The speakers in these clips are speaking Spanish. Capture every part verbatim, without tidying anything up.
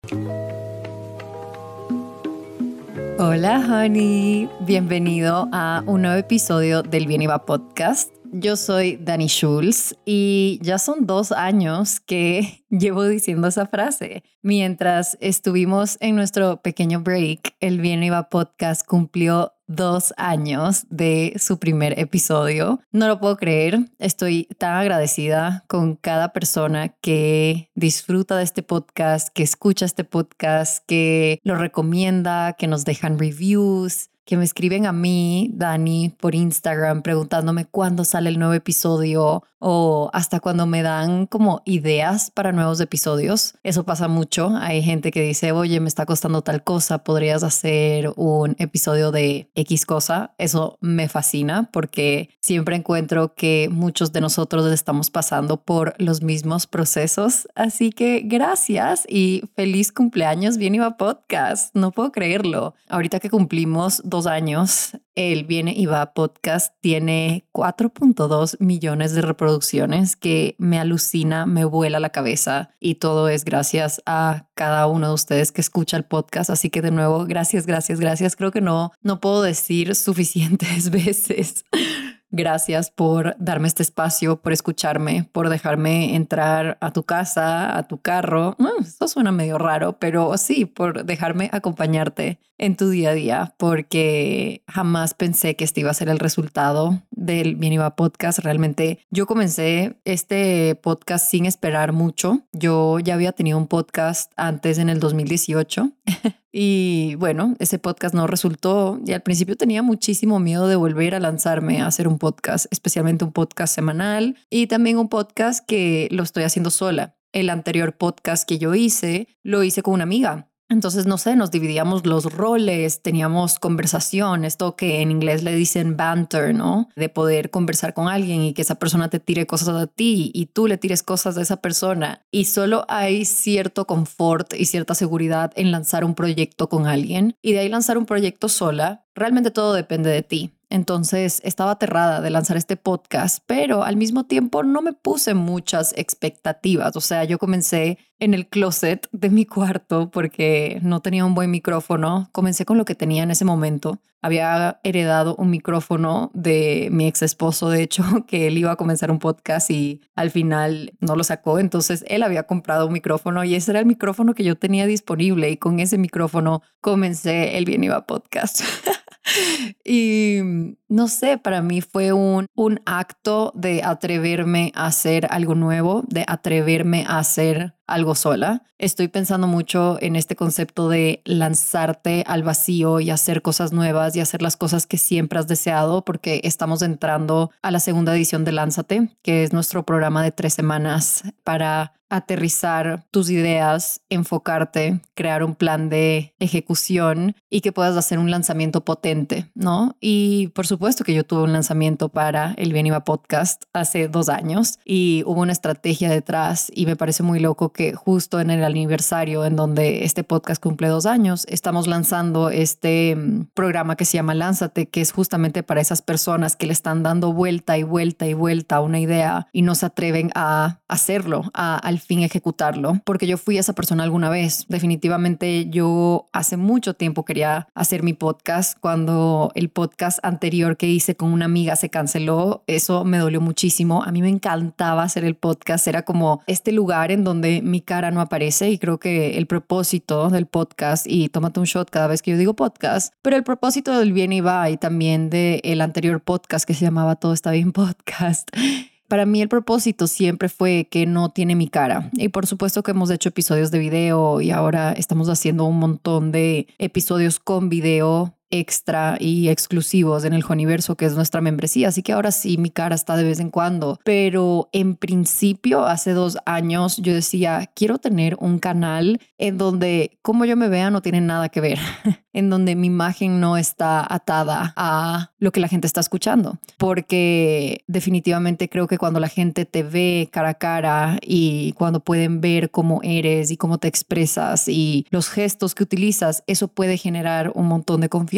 Hola, honey. Bienvenido a un nuevo episodio del Bien y Va Podcast. Yo soy Dani Schulz y ya son dos años que llevo diciendo esa frase. Mientras estuvimos en nuestro pequeño break, el Bien y Va Podcast cumplió dos años de su primer episodio. No lo puedo creer. Estoy tan agradecida con cada persona que disfruta de este podcast, que escucha este podcast, que lo recomienda, que nos dejan reviews, que me escriben a mí, Dani, por Instagram preguntándome cuándo sale el nuevo episodio o hasta cuando me dan como ideas para nuevos episodios. Eso pasa mucho. Hay gente que dice, oye, me está costando tal cosa, podrías hacer un episodio de X cosa. Eso me fascina porque siempre encuentro que muchos de nosotros estamos pasando por los mismos procesos. Así que gracias y feliz cumpleaños Bien y Va Podcast. No puedo creerlo. Ahorita que cumplimos dos años, el Viene y Va Podcast tiene cuatro punto dos millones de reproducciones, que me alucina, me vuela la cabeza, y todo es gracias a cada uno de ustedes que escucha el podcast. Así que de nuevo, gracias, gracias, gracias. Creo que no, no puedo decir suficientes veces. Gracias por darme este espacio, por escucharme, por dejarme entrar a tu casa, a tu carro. Mm, esto suena medio raro, pero sí, por dejarme acompañarte en tu día a día, porque jamás pensé que este iba a ser el resultado del Bien y Va Podcast. Realmente yo comencé este podcast sin esperar mucho. Yo ya había tenido un podcast antes en el dos mil dieciocho. Y bueno, ese podcast no resultó y al principio tenía muchísimo miedo de volver a lanzarme a hacer un podcast, especialmente un podcast semanal y también un podcast que lo estoy haciendo sola. El anterior podcast que yo hice, lo hice con una amiga. Entonces, no sé, nos dividíamos los roles, teníamos conversación, esto que en inglés le dicen banter, ¿no? De poder conversar con alguien y que esa persona te tire cosas a ti y tú le tires cosas a esa persona. Y solo hay cierto confort y cierta seguridad en lanzar un proyecto con alguien, y de ahí lanzar un proyecto sola. Realmente todo depende de ti. Entonces estaba aterrada de lanzar este podcast, pero al mismo tiempo no me puse muchas expectativas. O sea, yo comencé en el closet de mi cuarto porque no tenía un buen micrófono. Comencé con lo que tenía en ese momento. Había heredado un micrófono de mi ex esposo, de hecho, que él iba a comenzar un podcast y al final no lo sacó. Entonces él había comprado un micrófono y ese era el micrófono que yo tenía disponible, y con ese micrófono comencé el Bien y Va Podcast. Y no sé, para mí fue un, un acto de atreverme a hacer algo nuevo, de atreverme a hacer algo sola. Estoy pensando mucho en este concepto de lanzarte al vacío y hacer cosas nuevas y hacer las cosas que siempre has deseado, porque estamos entrando a la segunda edición de Lánzate, que es nuestro programa de tres semanas para aterrizar tus ideas, enfocarte, crear un plan de ejecución y que puedas hacer un lanzamiento potente, ¿no? Y por supuesto que yo tuve un lanzamiento para el Bien y Va Podcast hace dos años y hubo una estrategia detrás, y me parece muy loco que justo en el aniversario en donde este podcast cumple dos años, estamos lanzando este programa que se llama Lánzate, que es justamente para esas personas que le están dando vuelta y vuelta y vuelta a una idea y no se atreven a hacerlo, a al fin ejecutarlo, porque yo fui esa persona alguna vez. Definitivamente yo hace mucho tiempo quería hacer mi podcast. Cuando el podcast anterior que hice con una amiga se canceló, eso me dolió muchísimo. A mí me encantaba hacer el podcast, era como este lugar en donde mi cara no aparece, y creo que el propósito del podcast, y tómate un shot cada vez que yo digo podcast, pero el propósito del Bien y Va y también del anterior podcast que se llamaba Todo Está Bien Podcast, para mí el propósito siempre fue que no tiene mi cara. Y por supuesto que hemos hecho episodios de video y ahora estamos haciendo un montón de episodios con video extra y exclusivos en el Joniverso, que es nuestra membresía. Así que ahora sí, mi cara está de vez en cuando. Pero en principio, hace dos años, yo decía, quiero tener un canal en donde cómo yo me vea no tiene nada que ver. En donde mi imagen no está atada a lo que la gente está escuchando. Porque definitivamente creo que cuando la gente te ve cara a cara y cuando pueden ver cómo eres y cómo te expresas y los gestos que utilizas, eso puede generar un montón de confianza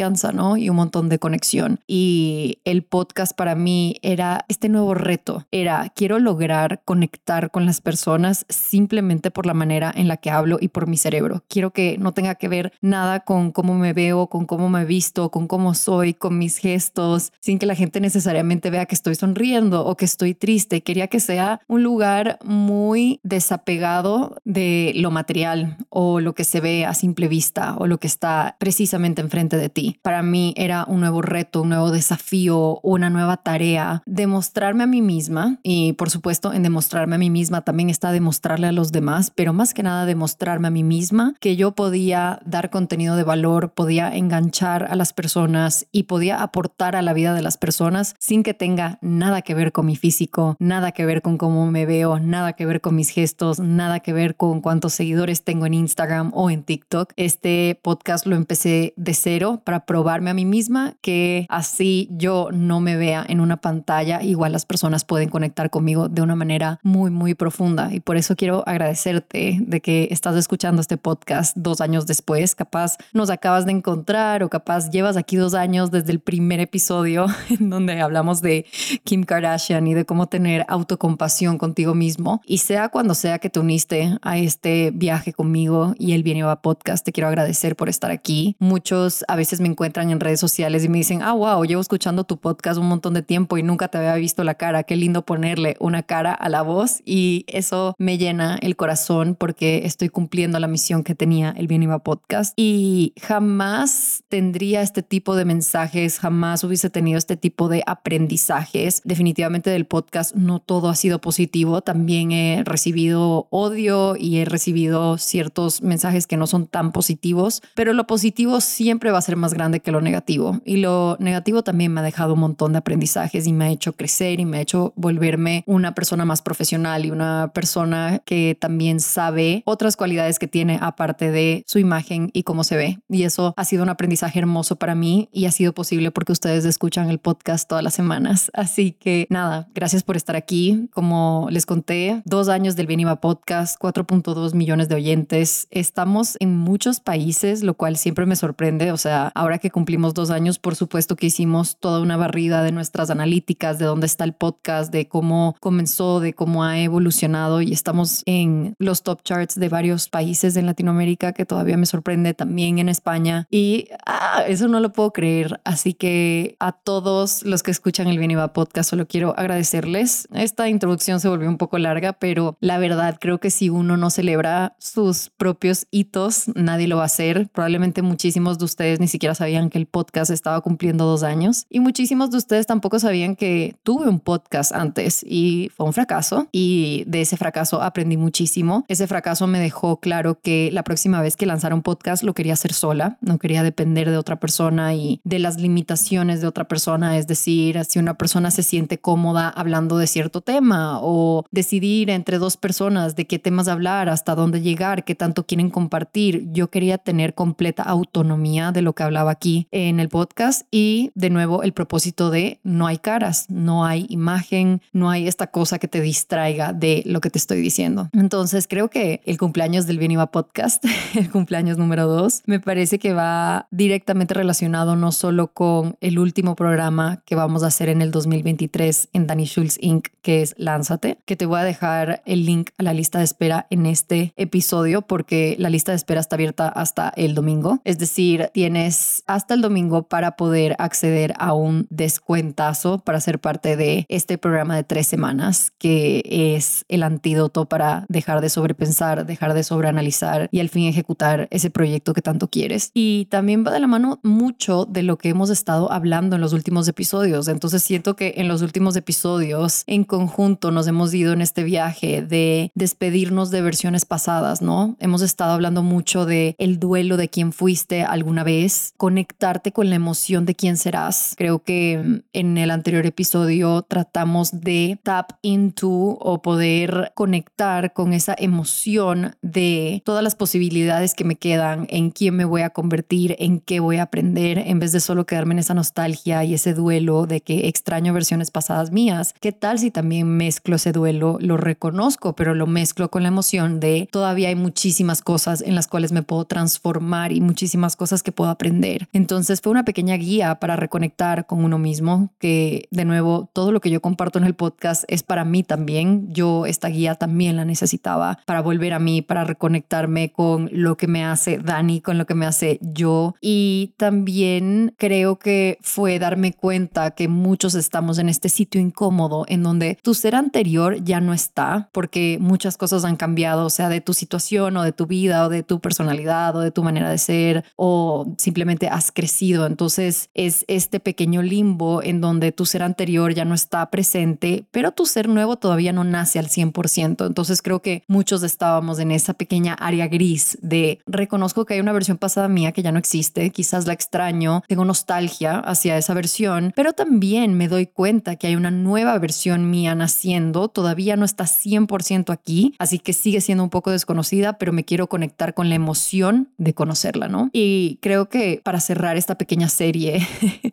confianza, ¿no? Y un montón de conexión. Y el podcast para mí era este nuevo reto. Era, quiero lograr conectar con las personas simplemente por la manera en la que hablo y por mi cerebro. Quiero que no tenga que ver nada con cómo me veo, con cómo me visto, con cómo soy, con mis gestos, sin que la gente necesariamente vea que estoy sonriendo o que estoy triste. Quería que sea un lugar muy desapegado de lo material o lo que se ve a simple vista o lo que está precisamente enfrente de ti. Para mí era un nuevo reto, un nuevo desafío, una nueva tarea, demostrarme a mí misma, y por supuesto en demostrarme a mí misma también está demostrarle a los demás, pero más que nada demostrarme a mí misma que yo podía dar contenido de valor, podía enganchar a las personas y podía aportar a la vida de las personas sin que tenga nada que ver con mi físico, nada que ver con cómo me veo, nada que ver con mis gestos, nada que ver con cuántos seguidores tengo en Instagram o en TikTok. Este podcast lo empecé de cero para probarme a mí misma que así yo no me vea en una pantalla, igual las personas pueden conectar conmigo de una manera muy, muy profunda. Y por eso quiero agradecerte de que estás escuchando este podcast dos años después. Capaz nos acabas de encontrar o capaz llevas aquí dos años desde el primer episodio en donde hablamos de Kim Kardashian y de cómo tener autocompasión contigo mismo. Y sea cuando sea que te uniste a este viaje conmigo y el Bien y Va Podcast, te quiero agradecer por estar aquí. Muchos a veces me encuentran en redes sociales y me dicen, ah, wow, llevo escuchando tu podcast un montón de tiempo y nunca te había visto la cara. Qué lindo ponerle una cara a la voz, y eso me llena el corazón porque estoy cumpliendo la misión que tenía el Bien y Va Podcast, y jamás tendría este tipo de mensajes, jamás hubiese tenido este tipo de aprendizajes. Definitivamente del podcast no todo ha sido positivo, también he recibido odio y he recibido ciertos mensajes que no son tan positivos, pero lo positivo siempre va a ser más grande que lo negativo, y lo negativo también me ha dejado un montón de aprendizajes y me ha hecho crecer y me ha hecho volverme una persona más profesional y una persona que también sabe otras cualidades que tiene aparte de su imagen y cómo se ve. Y eso ha sido un aprendizaje hermoso para mí y ha sido posible porque ustedes escuchan el podcast todas las semanas. Así que nada, gracias por estar aquí. Como les conté, dos años del Bien y Va Podcast, cuatro punto dos millones de oyentes. Estamos en muchos países, lo cual siempre me sorprende. O sea, ahora que cumplimos dos años, por supuesto que hicimos toda una barrida de nuestras analíticas, de dónde está el podcast, de cómo comenzó, de cómo ha evolucionado, y estamos en los top charts de varios países en Latinoamérica, que todavía me sorprende, también en España, y ah, eso no lo puedo creer. Así que a todos los que escuchan el Bien y Va Podcast solo quiero agradecerles. Esta introducción se volvió un poco larga, pero la verdad creo que si uno no celebra sus propios hitos, nadie lo va a hacer. Probablemente muchísimos de ustedes ni siquiera sabían que el podcast estaba cumpliendo dos años, y muchísimos de ustedes tampoco sabían que tuve un podcast antes y fue un fracaso, y de ese fracaso aprendí muchísimo. Ese fracaso me dejó claro que la próxima vez que lanzara un podcast lo quería hacer sola, no quería depender de otra persona y de las limitaciones de otra persona. Es decir, si una persona se siente cómoda hablando de cierto tema, o decidir entre dos personas de qué temas hablar, hasta dónde llegar, qué tanto quieren compartir. Yo quería tener completa autonomía de lo que hablaba aquí en el podcast, y de nuevo el propósito de no hay caras, no hay imagen, no hay esta cosa que te distraiga de lo que te estoy diciendo. Entonces creo que el cumpleaños del Bien y Va Podcast, el cumpleaños número dos, me parece que va directamente relacionado no solo con el último programa que vamos a hacer en el dos mil veintitrés en Dani Schulz incorporated, que es Lánzate, que te voy a dejar el link a la lista de espera en este episodio porque la lista de espera está abierta hasta el domingo. Es decir, tienes hasta el domingo para poder acceder a un descuentazo para ser parte de este programa de tres semanas, que es el antídoto para dejar de sobrepensar, dejar de sobreanalizar y al fin ejecutar ese proyecto que tanto quieres. Y también va de la mano mucho de lo que hemos estado hablando en los últimos episodios. Entonces siento que en los últimos episodios en conjunto nos hemos ido en este viaje de despedirnos de versiones pasadas, ¿no? Hemos estado hablando mucho de el duelo de quién fuiste alguna vez, conectarte con la emoción de quién serás. Creo que en el anterior episodio tratamos de tap into o poder conectar con esa emoción de todas las posibilidades que me quedan, en quién me voy a convertir, en qué voy a aprender, en vez de solo quedarme en esa nostalgia y ese duelo de que extraño versiones pasadas mías. ¿Qué tal si también mezclo ese duelo? Lo reconozco, pero lo mezclo con la emoción de todavía hay muchísimas cosas en las cuales me puedo transformar y muchísimas cosas que puedo aprender. ser. Entonces fue una pequeña guía para reconectar con uno mismo, que de nuevo, todo lo que yo comparto en el podcast es para mí también. Yo esta guía también la necesitaba para volver a mí, para reconectarme con lo que me hace Dani, con lo que me hace yo. Y también creo que fue darme cuenta que muchos estamos en este sitio incómodo en donde tu ser anterior ya no está, porque muchas cosas han cambiado, o sea, de tu situación o de tu vida o de tu personalidad o de tu manera de ser, o simplemente has crecido. Entonces es este pequeño limbo en donde tu ser anterior ya no está presente, pero tu ser nuevo todavía no nace al cien por ciento. Entonces creo que muchos estábamos en esa pequeña área gris de reconozco que hay una versión pasada mía que ya no existe, quizás la extraño, tengo nostalgia hacia esa versión, pero también me doy cuenta que hay una nueva versión mía naciendo, todavía no está cien por ciento aquí, así que sigue siendo un poco desconocida, pero me quiero conectar con la emoción de conocerla, ¿no? Y creo que para cerrar esta pequeña serie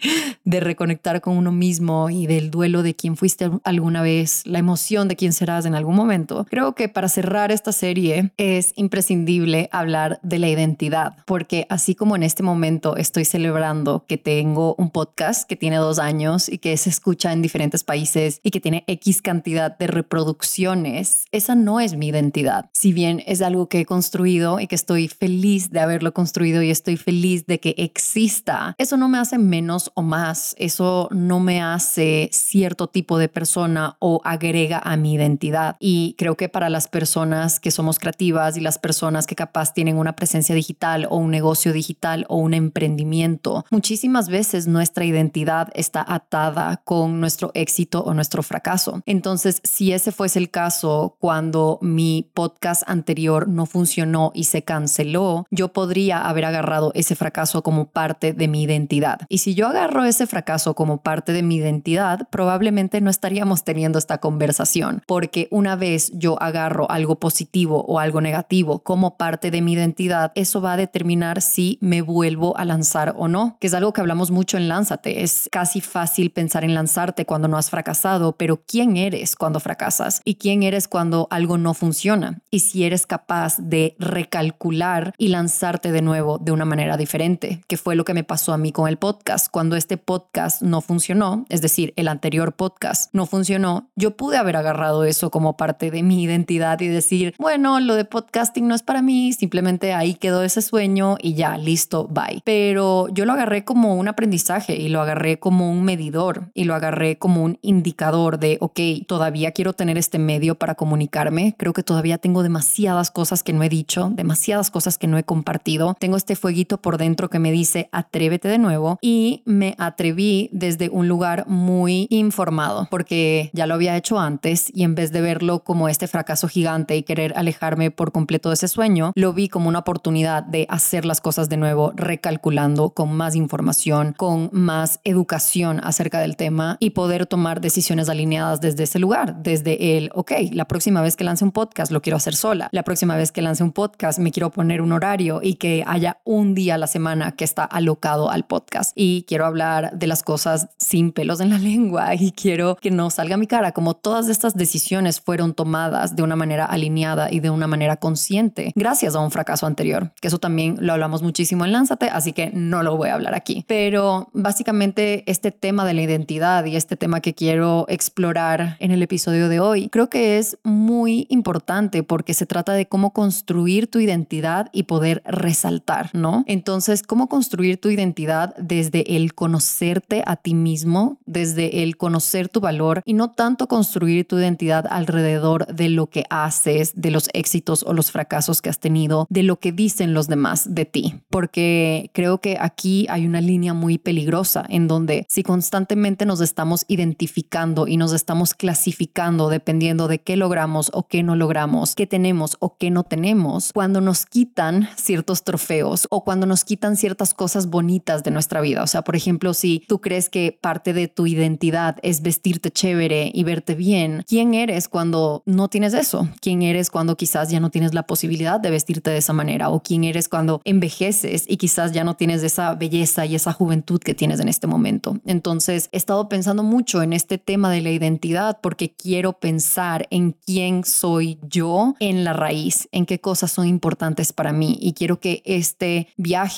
de reconectar con uno mismo y del duelo de quién fuiste alguna vez, la emoción de quién serás en algún momento, creo que para cerrar esta serie es imprescindible hablar de la identidad, porque así como en este momento estoy celebrando que tengo un podcast que tiene dos años y que se escucha en diferentes países y que tiene X cantidad de reproducciones, esa no es mi identidad. Si bien es algo que he construido y que estoy feliz de haberlo construido y estoy feliz de que exista, eso no me hace menos o más, eso no me hace cierto tipo de persona o agrega a mi identidad. Y creo que para las personas que somos creativas y las personas que capaz tienen una presencia digital o un negocio digital o un emprendimiento, muchísimas veces nuestra identidad está atada con nuestro éxito o nuestro fracaso. Entonces, si ese fuese el caso cuando mi podcast anterior no funcionó y se canceló, yo podría haber agarrado ese fracaso como parte de mi identidad. Y si yo agarro ese fracaso como parte de mi identidad, probablemente no estaríamos teniendo esta conversación, porque una vez yo agarro algo positivo o algo negativo como parte de mi identidad, eso va a determinar si me vuelvo a lanzar o no, que es algo que hablamos mucho en Lánzate. Es casi fácil pensar en lanzarte cuando no has fracasado, pero ¿quién eres cuando fracasas? ¿Y quién eres cuando algo no funciona? Y si eres capaz de recalcular y lanzarte de nuevo de una manera diferente, que fue lo que me pasó a mí con el podcast. Cuando este podcast no funcionó, es decir, el anterior podcast no funcionó, yo pude haber agarrado eso como parte de mi identidad y decir, bueno, lo de podcasting no es para mí, simplemente ahí quedó ese sueño y ya, listo, bye. Pero yo lo agarré como un aprendizaje y lo agarré como un medidor y lo agarré como un indicador de, ok, todavía quiero tener este medio para comunicarme. Creo que todavía tengo demasiadas cosas que no he dicho, demasiadas cosas que no he compartido. Tengo este fueguito por dentro que me dice, atrévete de nuevo, y me atreví desde un lugar muy informado porque ya lo había hecho antes y en vez de verlo como este fracaso gigante y querer alejarme por completo de ese sueño, lo vi como una oportunidad de hacer las cosas de nuevo, recalculando con más información, con más educación acerca del tema y poder tomar decisiones alineadas desde ese lugar, desde el, ok, la próxima vez que lance un podcast lo quiero hacer sola, la próxima vez que lance un podcast me quiero poner un horario y que haya un día a la semana que está alocado al podcast y quiero hablar de las cosas sin pelos en la lengua y quiero que no salga mi cara, como todas estas decisiones fueron tomadas de una manera alineada y de una manera consciente gracias a un fracaso anterior, que eso también lo hablamos muchísimo en Lánzate, así que no lo voy a hablar aquí. Pero básicamente este tema de la identidad y este tema que quiero explorar en el episodio de hoy, creo que es muy importante porque se trata de cómo construir tu identidad y poder resaltar, ¿no? Entonces, cómo construir tu identidad desde el conocerte a ti mismo, desde el conocer tu valor y no tanto construir tu identidad alrededor de lo que haces, de los éxitos o los fracasos que has tenido, de lo que dicen los demás de ti. Porque creo que aquí hay una línea muy peligrosa en donde si constantemente nos estamos identificando y nos estamos clasificando dependiendo de qué logramos o qué no logramos, qué tenemos o qué no tenemos, cuando nos quitan ciertos trofeos o cuando nos quitan ciertas cosas bonitas de nuestra vida. O sea, por ejemplo, si tú crees que parte de tu identidad es vestirte chévere y verte bien, ¿quién eres cuando no tienes eso? ¿Quién eres cuando quizás ya no tienes la posibilidad de vestirte de esa manera? ¿O quién eres cuando envejeces y quizás ya no tienes esa belleza y esa juventud que tienes en este momento? Entonces, he estado pensando mucho en este tema de la identidad porque quiero pensar en quién soy yo en la raíz, en qué cosas son importantes para mí, y quiero que este viaje y este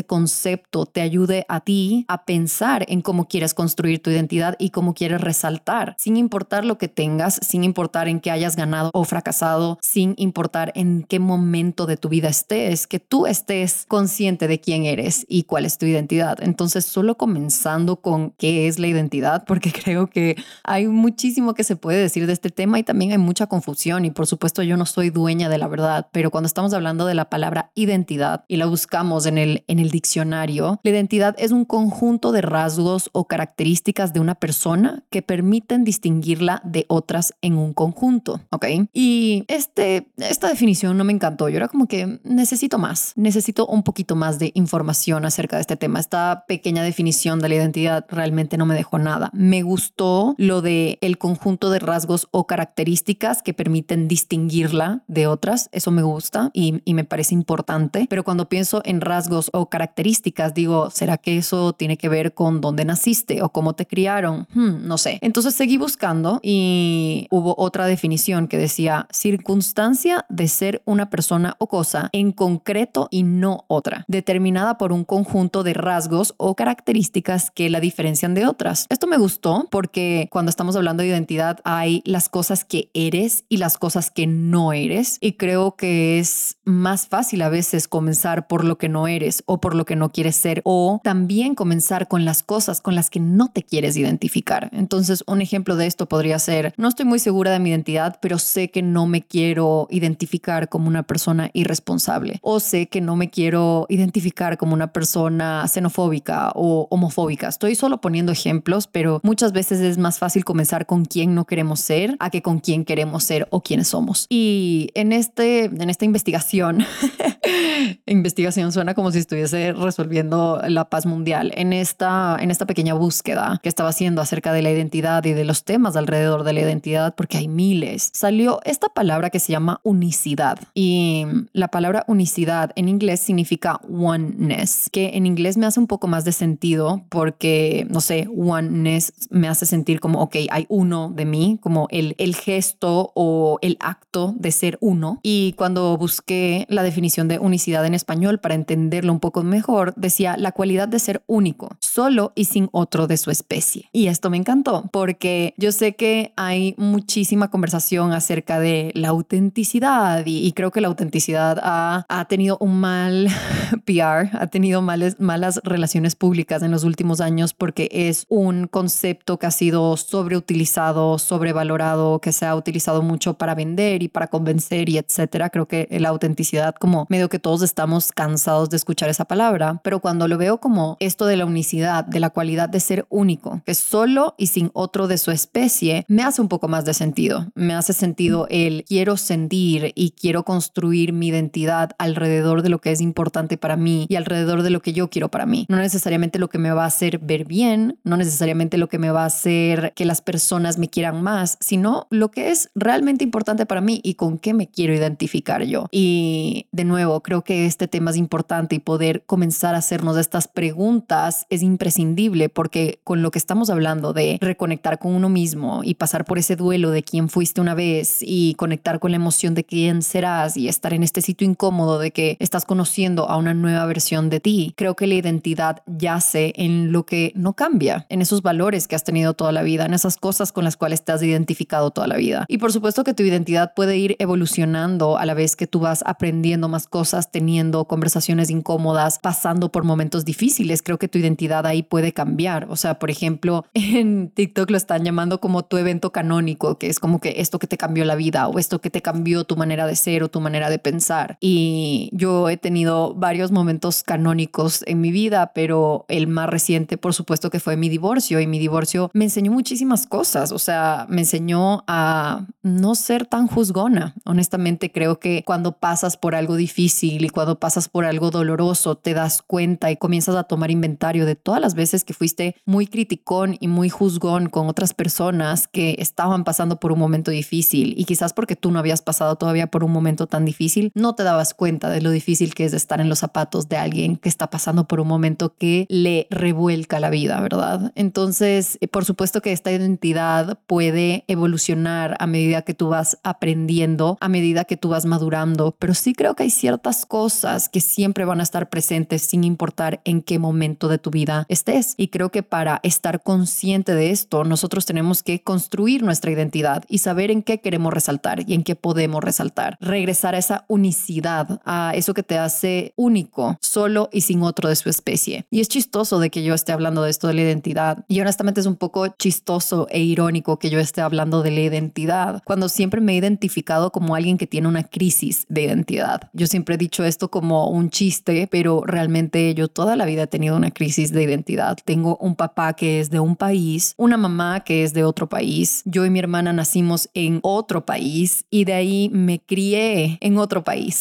concepto te ayude a ti a pensar en cómo quieres construir tu identidad y cómo quieres resaltar, sin importar lo que tengas, sin importar en qué hayas ganado o fracasado, sin importar en qué momento de tu vida estés, que tú estés consciente de quién eres y cuál es tu identidad. Entonces, solo comenzando con qué es la identidad, porque creo que hay muchísimo que se puede decir de este tema y también hay mucha confusión y por supuesto yo no soy dueña de la verdad, pero cuando estamos hablando de la palabra identidad y la buscamos en el, en el diccionario, la identidad es un conjunto de rasgos o características de una persona que permiten distinguirla de otras en un conjunto, ¿ok? Y este, esta definición no me encantó. Yo era como que necesito más, necesito un poquito más de información acerca de este tema. Esta pequeña definición de la identidad realmente no me dejó nada. Me gustó lo de el conjunto de rasgos o características que permiten distinguirla de otras. Eso me gusta y, y me parece importante. Pero cuando pienso en rasgos o características, digo, ¿será que eso tiene que ver con dónde naciste o cómo te criaron? Hmm, no sé. Entonces seguí buscando y hubo otra definición que decía circunstancia de ser una persona o cosa en concreto y no otra, determinada por un conjunto de rasgos o características que la diferencian de otras. Esto me gustó porque cuando estamos hablando de identidad hay las cosas que eres y las cosas que no eres, y creo que es más fácil a veces comenzar por lo que no eres o por lo que no quieres ser, o también comenzar con las cosas con las que no te quieres identificar. Entonces, un ejemplo de esto podría ser: no estoy muy segura de mi identidad, pero sé que no me quiero identificar como una persona irresponsable, o sé que no me quiero identificar como una persona xenofóbica o homofóbica. Estoy solo poniendo ejemplos, pero muchas veces es más fácil comenzar con quién no queremos ser a que con quién queremos ser o quiénes somos. Y en, este, en esta investigación, investigación suena como si estuviese resolviendo la paz mundial. En esta, en esta pequeña búsqueda que estaba haciendo acerca de la identidad y de los temas alrededor de la identidad, porque hay miles, salió esta palabra que se llama unicidad. Y la palabra unicidad en inglés significa oneness, que en inglés me hace un poco más de sentido porque, no sé, oneness me hace sentir como, ok, hay uno de mí, como el, el gesto o el acto de ser uno. Y cuando busqué la definición de unicidad en español para entenderlo un poco mejor, decía la cualidad de ser único, solo y sin otro de su especie. Y esto me encantó porque yo sé que hay muchísima conversación acerca de la autenticidad y, y creo que la autenticidad ha, ha tenido un mal P R, ha tenido males, malas relaciones públicas en los últimos años porque es un concepto que ha sido sobreutilizado, sobrevalorado, que se ha utilizado mucho para vender y para convencer y etcétera. Creo que la autenticidad, como medio que todos estamos cansados de escuchar esa palabra, pero cuando lo veo como esto de la unicidad, de la cualidad de ser único, que es solo y sin otro de su especie, me hace un poco más de sentido. Me hace sentido el quiero sentir y quiero construir mi identidad alrededor de lo que es importante para mí y alrededor de lo que yo quiero para mí. No necesariamente lo que me va a hacer ver bien, no necesariamente lo que me va a hacer que las personas me quieran más, sino lo que es realmente importante para mí y con qué me quiero identificar yo. Y de nuevo, creo que este tema es importante y poder comenzar a hacernos estas preguntas es imprescindible porque con lo que estamos hablando de reconectar con uno mismo y pasar por ese duelo de quién fuiste una vez y conectar con la emoción de quién serás y estar en este sitio incómodo de que estás conociendo a una nueva versión de ti, creo que la identidad yace en lo que no cambia, en esos valores que has tenido toda la vida, en esas cosas con las cuales te has identificado toda la vida. Y por supuesto que tu identidad puede ir evolucionando a la vez que tú vas aprendiendo más cosas, teniendo conversaciones incómodas, pasando por momentos difíciles. Creo que tu identidad ahí puede cambiar. O sea, por ejemplo, en TikTok lo están llamando como tu evento canónico, que es como que esto que te cambió la vida o esto que te cambió tu manera de ser o tu manera de pensar. Y yo he tenido varios momentos canónicos en mi vida, pero el más reciente, por supuesto, que fue mi divorcio, y mi divorcio me enseñó muchísimas cosas. O sea, me enseñó a no ser tan juzgona. Honestamente, creo que cuando pasas por algo difícil y cuando pasas por algo doloroso, te das cuenta y comienzas a tomar inventario de todas las veces que fuiste muy criticón y muy juzgón con otras personas que estaban pasando por un momento difícil, y quizás porque tú no habías pasado todavía por un momento tan difícil, no te dabas cuenta de lo difícil que es estar en los zapatos de alguien que está pasando por un momento que le revuelca la vida, ¿verdad? Entonces, por supuesto que esta identidad puede evolucionar a medida que tú vas aprendiendo, a medida que tú vas madurando, pero sí creo que hay ciertas ciertas cosas que siempre van a estar presentes sin importar en qué momento de tu vida estés. Y creo que para estar consciente de esto, nosotros tenemos que construir nuestra identidad y saber en qué queremos resaltar y en qué podemos resaltar. Regresar a esa unicidad, a eso que te hace único, solo y sin otro de su especie. Y es chistoso de que yo esté hablando de esto de la identidad. Y honestamente es un poco chistoso e irónico que yo esté hablando de la identidad cuando siempre me he identificado como alguien que tiene una crisis de identidad. Yo siempre he dicho esto como un chiste, pero realmente yo toda la vida he tenido una crisis de identidad. Tengo un papá que es de un país, una mamá que es de otro país. Yo y mi hermana nacimos en otro país y de ahí me crié en otro país.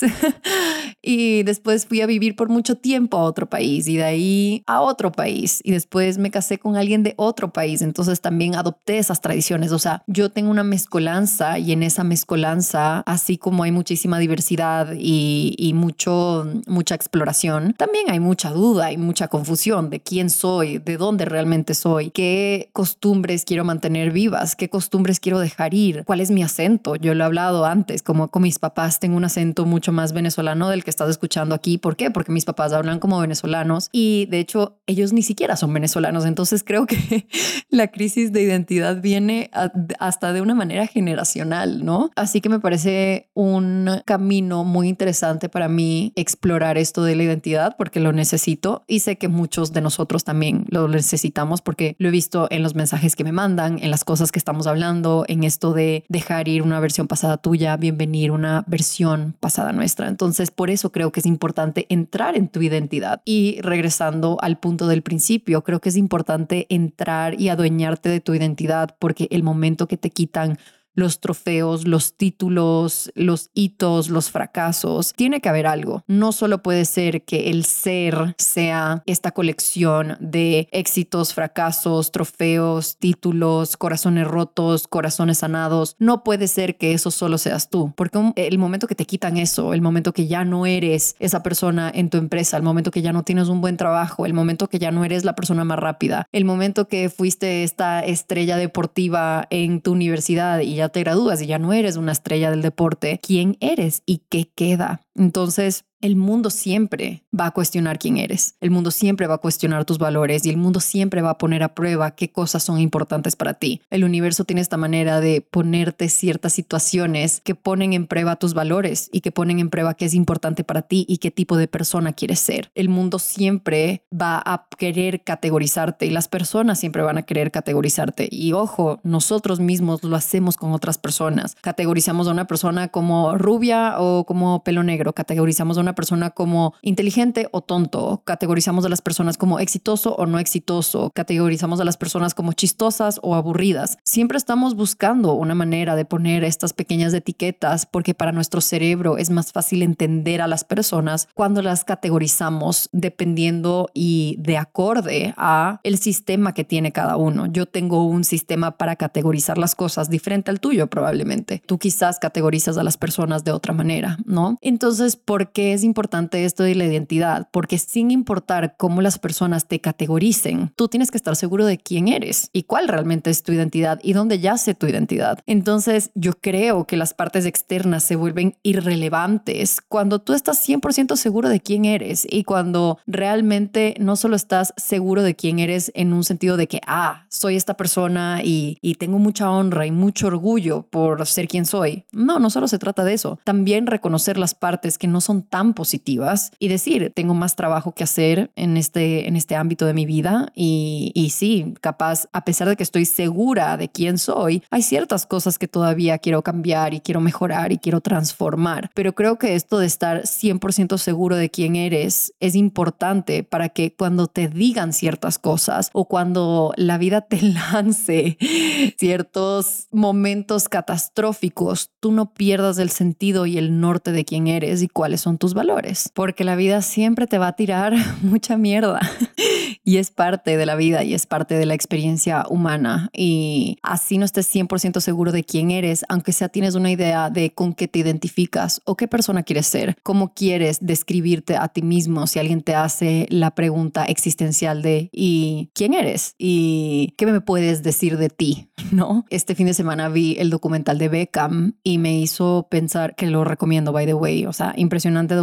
Y después fui a vivir por mucho tiempo a otro país y de ahí a otro país. Y después me casé con alguien de otro país. Entonces también adopté esas tradiciones. O sea, yo tengo una mezcolanza y en esa mezcolanza, así como hay muchísima diversidad y, y mucho, mucha exploración, también hay mucha duda y mucha confusión de quién soy, de dónde realmente soy, qué costumbres quiero mantener vivas, qué costumbres quiero dejar ir, cuál es mi acento. Yo lo he hablado antes, como con mis papás tengo un acento mucho más venezolano del que estás escuchando aquí. ¿Por qué? Porque mis papás hablan como venezolanos y de hecho ellos ni siquiera son venezolanos. Entonces creo que la crisis de identidad viene a, hasta de una manera generacional, ¿no? Así que me parece un camino muy interesante para mí explorar esto de la identidad porque lo necesito y sé que muchos de nosotros también lo necesitamos porque lo he visto en los mensajes que me mandan, en las cosas que estamos hablando, en esto de dejar ir una versión pasada tuya, bienvenir una versión pasada nuestra. Entonces, por eso creo que es importante entrar en tu identidad. Y regresando al punto del principio, creo que es importante entrar y adueñarte de tu identidad porque el momento que te quitan los trofeos, los títulos, los hitos, los fracasos, tiene que haber algo. No solo puede ser que el ser sea esta colección de éxitos, fracasos, trofeos, títulos, corazones rotos, corazones sanados. No puede ser que eso solo seas tú, porque un, el momento que te quitan eso, el momento que ya no eres esa persona en tu empresa, el momento que ya no tienes un buen trabajo, el momento que ya no eres la persona más rápida, el momento que fuiste esta estrella deportiva en tu universidad y ya te gradúas y ya no eres una estrella del deporte, ¿quién eres y qué queda? Entonces, el mundo siempre va a cuestionar quién eres. El mundo siempre va a cuestionar tus valores y el mundo siempre va a poner a prueba qué cosas son importantes para ti. El universo tiene esta manera de ponerte ciertas situaciones que ponen en prueba tus valores y que ponen en prueba qué es importante para ti y qué tipo de persona quieres ser. El mundo siempre va a querer categorizarte y las personas siempre van a querer categorizarte. Y ojo, nosotros mismos lo hacemos con otras personas. Categorizamos a una persona como rubia o como pelo negro. Categorizamos a una persona como inteligente o tonto. Categorizamos a las personas como exitoso o no exitoso. Categorizamos a las personas como chistosas o aburridas. Siempre estamos buscando una manera de poner estas pequeñas etiquetas porque para nuestro cerebro es más fácil entender a las personas cuando las categorizamos dependiendo y de acorde a el sistema que tiene cada uno. Yo tengo un sistema para categorizar las cosas diferente al tuyo probablemente. Tú quizás categorizas a las personas de otra manera, ¿no? Entonces, ¿por qué es importante esto de la identidad? Porque sin importar cómo las personas te categoricen, tú tienes que estar seguro de quién eres y cuál realmente es tu identidad y dónde yace tu identidad. Entonces, yo creo que las partes externas se vuelven irrelevantes cuando tú estás cien por ciento seguro de quién eres y cuando realmente no solo estás seguro de quién eres en un sentido de que, ah, soy esta persona y, y tengo mucha honra y mucho orgullo por ser quien soy. No, no solo se trata de eso. También reconocer las partes que no son tan positivas y decir, tengo más trabajo que hacer en este, en este ámbito de mi vida y, y sí, capaz, a pesar de que estoy segura de quién soy, hay ciertas cosas que todavía quiero cambiar y quiero mejorar y quiero transformar. Pero creo que esto de estar cien por ciento seguro de quién eres es importante para que cuando te digan ciertas cosas o cuando la vida te lance ciertos momentos catastróficos, tú no pierdas el sentido y el norte de quién eres y cuáles son tus valores, porque la vida siempre te va a tirar mucha mierda y es parte de la vida y es parte de la experiencia humana y así no estés cien por ciento seguro de quién eres, aunque sea tienes una idea de con qué te identificas o qué persona quieres ser, cómo quieres describirte a ti mismo si alguien te hace la pregunta existencial de ¿y quién eres? ¿Y qué me puedes decir de ti? ¿No? Este fin de semana vi el documental de Beckham y me hizo pensar, que lo recomiendo by the way, o sea, impresionante documental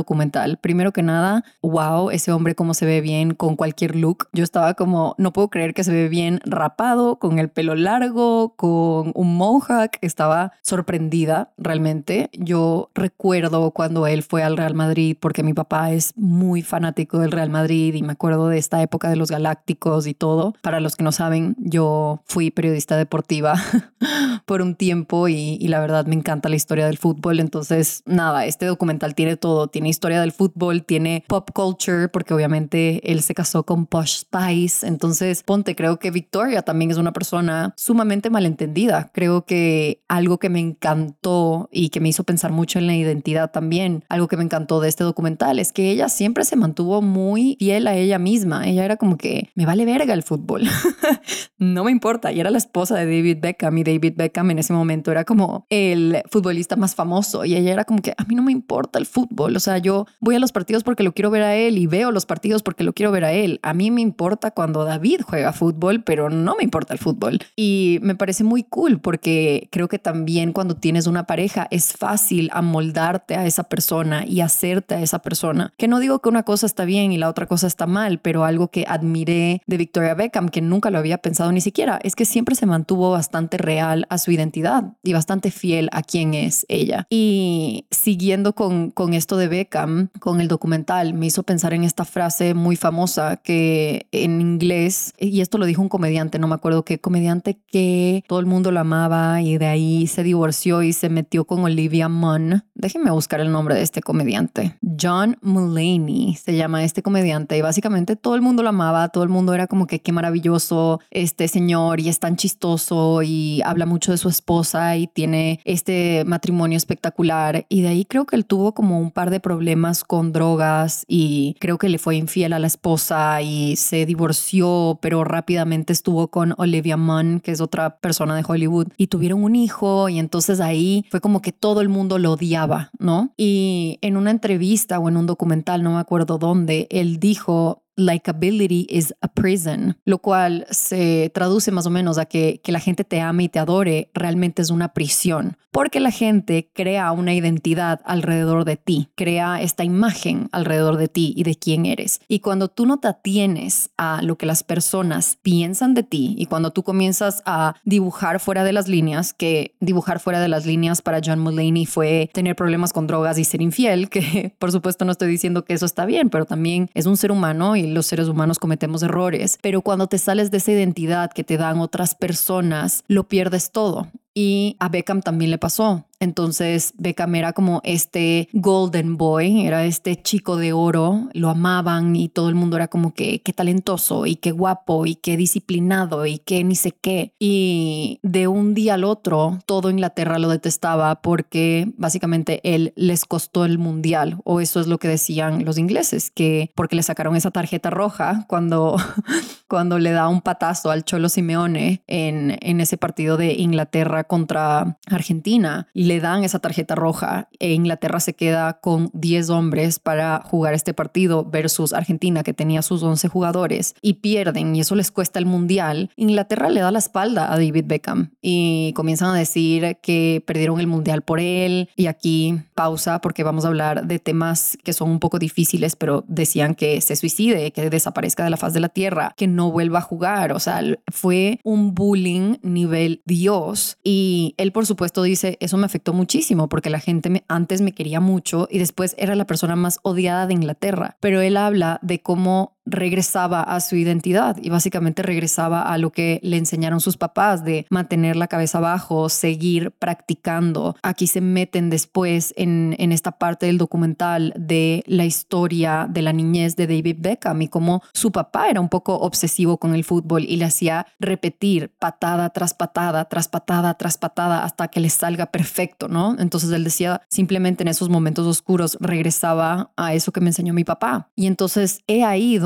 documental. Primero que nada, wow, ese hombre cómo se ve bien con cualquier look. Yo estaba como, no puedo creer que se ve bien rapado, con el pelo largo, con un mohawk. Estaba sorprendida realmente. Yo recuerdo cuando él fue al Real Madrid, porque mi papá es muy fanático del Real Madrid y me acuerdo de esta época de los Galácticos y todo. Para los que no saben, yo fui periodista deportiva por un tiempo y, y la verdad me encanta la historia del fútbol. Entonces, nada, este documental tiene todo. Tiene historia del fútbol, tiene pop culture, porque obviamente él se casó con Posh Spice. Entonces, ponte, creo que Victoria también es una persona sumamente malentendida. Creo que algo que me encantó y que me hizo pensar mucho en la identidad también, algo que me encantó de este documental es que ella siempre se mantuvo muy fiel a ella misma. Ella era como que me vale verga el fútbol. No me importa. Y era la esposa de David Beckham y David Beckham en ese momento era como el futbolista más famoso y ella era como que a mí no me importa el fútbol. O sea, yo voy a los partidos porque lo quiero ver a él y veo los partidos porque lo quiero ver a él. A mí me importa cuando David juega fútbol, pero no me importa el fútbol. Y me parece muy cool porque creo que también cuando tienes una pareja es fácil amoldarte a esa persona y hacerte a esa persona. Que no digo que una cosa está bien y la otra cosa está mal, pero algo que admiré de Victoria Beckham, que nunca lo había pensado ni siquiera, es que siempre se mantuvo bastante real a su identidad y bastante fiel a quién es ella. Y siguiendo con, con esto de Beckham, con el documental, me hizo pensar en esta frase muy famosa que en inglés, y esto lo dijo un comediante, no me acuerdo qué comediante, que todo el mundo lo amaba y de ahí se divorció y se metió con Olivia Munn. Déjenme buscar el nombre de este comediante. John Mulaney se llama este comediante y básicamente todo el mundo lo amaba, todo el mundo era como que qué maravilloso este señor y es tan chistoso y habla mucho de su esposa y tiene este matrimonio espectacular. Y de ahí creo que él tuvo como un par de problemas con drogas y creo que le fue infiel a la esposa y se divorció, pero rápidamente estuvo con Olivia Munn, que es otra persona de Hollywood, y tuvieron un hijo y entonces ahí fue como que todo el mundo lo odiaba, ¿no? Y en una entrevista o en un documental, no me acuerdo dónde, él dijo likability is a prison, lo cual se traduce más o menos a que, que la gente te ame y te adore realmente es una prisión, porque la gente crea una identidad alrededor de ti, crea esta imagen alrededor de ti y de quién eres. Y cuando tú no te atienes a lo que las personas piensan de ti y cuando tú comienzas a dibujar fuera de las líneas, que dibujar fuera de las líneas para John Mulaney fue tener problemas con drogas y ser infiel, que por supuesto no estoy diciendo que eso está bien, pero también es un ser humano y los seres humanos cometemos errores, pero cuando te sales de esa identidad que te dan otras personas, lo pierdes todo. Y a Beckham también le pasó. Entonces Beckham era como este golden boy, era este chico de oro, lo amaban y todo el mundo era como que qué talentoso y qué guapo y qué disciplinado y qué ni sé qué. Y de un día al otro todo Inglaterra lo detestaba porque básicamente él les costó el mundial, o eso es lo que decían los ingleses, que porque le sacaron esa tarjeta roja cuando, cuando le da un patazo al Cholo Simeone en, en ese partido de Inglaterra contra Argentina. Le dan esa tarjeta roja e Inglaterra se queda con diez hombres para jugar este partido versus Argentina, que tenía sus once jugadores, y pierden y eso les cuesta el mundial. Inglaterra le da la espalda a David Beckham y comienzan a decir que perdieron el mundial por él. Y aquí pausa porque vamos a hablar de temas que son un poco difíciles, pero decían que se suicide, que desaparezca de la faz de la tierra, que no vuelva a jugar. O sea, fue un bullying nivel Dios. Y él, por supuesto, dice, eso me afectó muchísimo porque la gente me, antes me quería mucho y después era la persona más odiada de Inglaterra. Pero él habla de cómo regresaba a su identidad y básicamente regresaba a lo que le enseñaron sus papás, de mantener la cabeza abajo, seguir practicando. Aquí se meten después en, en esta parte del documental de la historia de la niñez de David Beckham y cómo su papá era un poco obsesivo con el fútbol y le hacía repetir patada tras patada, tras patada, tras patada hasta que le salga perfecto, ¿no? Entonces él decía, simplemente en esos momentos oscuros regresaba a eso que me enseñó mi papá. Y entonces he ahí donde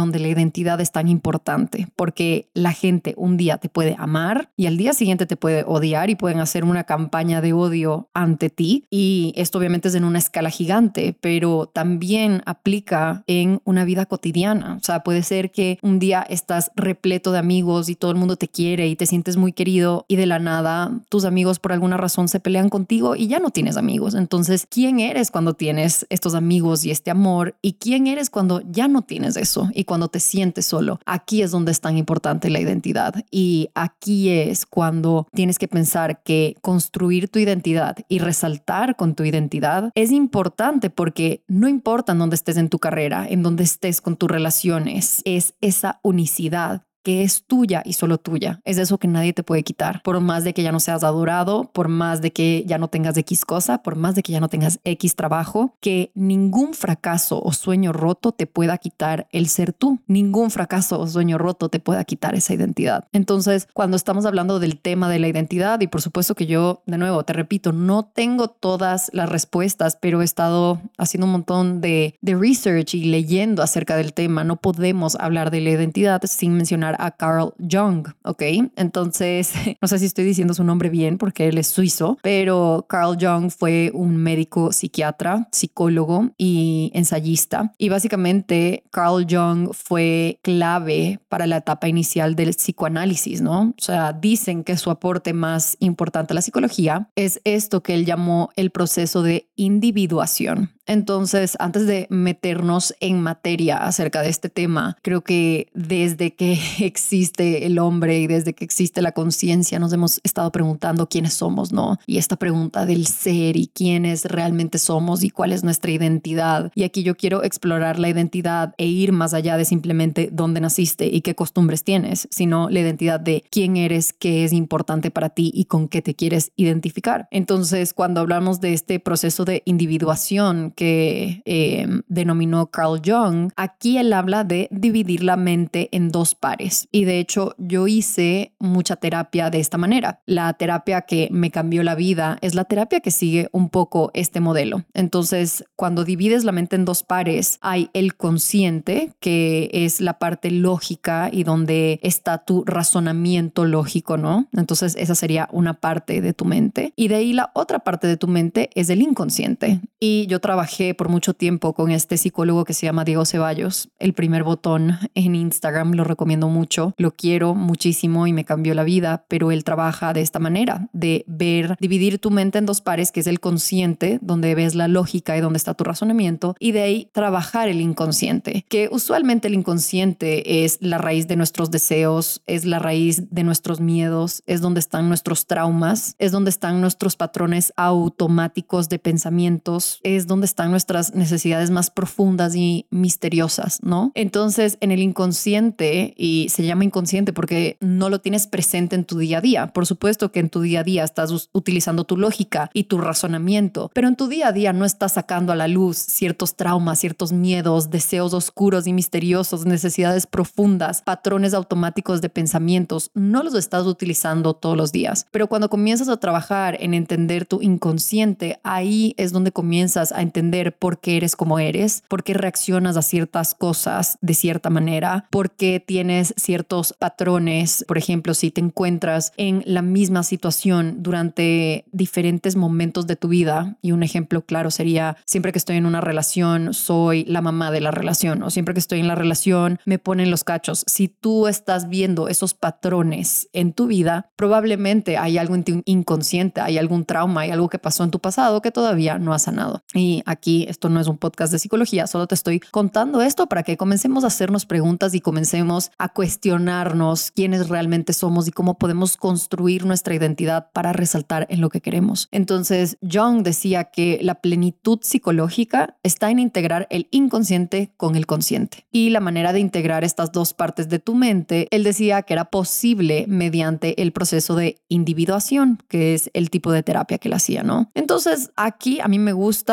donde la identidad es tan importante, porque la gente un día te puede amar y al día siguiente te puede odiar y pueden hacer una campaña de odio ante ti. Y esto obviamente es en una escala gigante, pero también aplica en una vida cotidiana. O sea, puede ser que un día estás repleto de amigos y todo el mundo te quiere y te sientes muy querido y de la nada tus amigos por alguna razón se pelean contigo y ya no tienes amigos. Entonces, ¿quién eres cuando tienes estos amigos y este amor? ¿Y quién eres cuando ya no tienes eso y cuando te sientes solo? Aquí es donde es tan importante la identidad, y aquí es cuando tienes que pensar que construir tu identidad y resaltar con tu identidad es importante, porque no importa en dónde estés en tu carrera, en dónde estés con tus relaciones, es esa unicidad que es tuya y solo tuya. Es eso que nadie te puede quitar. Por más de que ya no seas adorado, por más de que ya no tengas X cosa, por más de que ya no tengas X trabajo, que ningún fracaso o sueño roto te pueda quitar el ser tú. Ningún fracaso o sueño roto te pueda quitar esa identidad. Entonces, cuando estamos hablando del tema de la identidad, y por supuesto que yo, de nuevo, te repito, no tengo todas las respuestas, pero he estado haciendo un montón de, de research y leyendo acerca del tema. No podemos hablar de la identidad sin mencionar a Carl Jung, ¿ok? Entonces, no sé si estoy diciendo su nombre bien porque él es suizo, pero Carl Jung fue un médico psiquiatra, psicólogo y ensayista. Y básicamente Carl Jung fue clave para la etapa inicial del psicoanálisis, ¿no? O sea, dicen que su aporte más importante a la psicología es esto que él llamó el proceso de individuación. Entonces, antes de meternos en materia acerca de este tema, creo que desde que existe el hombre y desde que existe la conciencia nos hemos estado preguntando quiénes somos, ¿no? Y esta pregunta del ser y quiénes realmente somos y cuál es nuestra identidad. Y aquí yo quiero explorar la identidad e ir más allá de simplemente dónde naciste y qué costumbres tienes, sino la identidad de quién eres, qué es importante para ti y con qué te quieres identificar. Entonces, cuando hablamos de este proceso de individuación que eh, denominó Carl Jung, aquí él habla de dividir la mente en dos pares. Y de hecho, yo hice mucha terapia de esta manera. La terapia que me cambió la vida es la terapia que sigue un poco este modelo. Entonces, cuando divides la mente en dos pares, hay el consciente, que es la parte lógica y donde está tu razonamiento lógico, ¿no? Entonces, esa sería una parte de tu mente. Y de ahí la otra parte de tu mente es el inconsciente. Y yo trabajé por mucho tiempo con este psicólogo que se llama Diego Ceballos. El primer botón en Instagram, lo recomiendo mucho, lo quiero muchísimo y me cambió la vida, pero él trabaja de esta manera, de ver, dividir tu mente en dos pares, que es el consciente, donde ves la lógica y donde está tu razonamiento, y de ahí trabajar el inconsciente, que usualmente el inconsciente es la raíz de nuestros deseos, es la raíz de nuestros miedos, es donde están nuestros traumas, es donde están nuestros patrones automáticos de pensamientos, es donde están nuestras necesidades más profundas y misteriosas, ¿no? Entonces, en el inconsciente, y se llama inconsciente porque no lo tienes presente en tu día a día. Por supuesto que en tu día a día estás utilizando tu lógica y tu razonamiento, pero en tu día a día no estás sacando a la luz ciertos traumas, ciertos miedos, deseos oscuros y misteriosos, necesidades profundas, patrones automáticos de pensamientos. No los estás utilizando todos los días. Pero cuando comienzas a trabajar en entender tu inconsciente, ahí es donde comienzas a entender por qué eres como eres, por qué reaccionas a ciertas cosas de cierta manera, por qué tienes ciertos patrones. Por ejemplo, si te encuentras en la misma situación durante diferentes momentos de tu vida, y un ejemplo claro sería: siempre que estoy en una relación soy la mamá de la relación, o siempre que estoy en la relación me ponen los cachos. Si tú estás viendo esos patrones en tu vida, probablemente hay algo en tu inconsciente, hay algún trauma, hay algo que pasó en tu pasado que todavía no has sanado. Y aquí esto no es un podcast de psicología, solo te estoy contando esto para que comencemos a hacernos preguntas y comencemos a cuestionarnos quiénes realmente somos y cómo podemos construir nuestra identidad para resaltar en lo que queremos. Entonces, Jung decía que la plenitud psicológica está en integrar el inconsciente con el consciente. Y la manera de integrar estas dos partes de tu mente, él decía que era posible mediante el proceso de individuación, que es el tipo de terapia que él hacía, ¿no? Entonces, aquí a mí me gusta pensar